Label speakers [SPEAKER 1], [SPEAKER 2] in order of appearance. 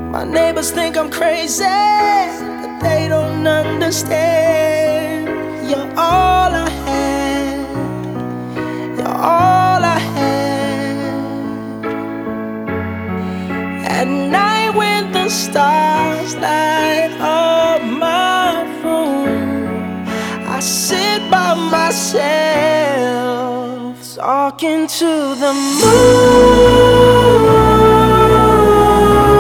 [SPEAKER 1] My neighbors think I'm crazy, but they don't understand. You're all I had, you're all I had. At night when the stars light up my room, I sit by myself talking to the moon.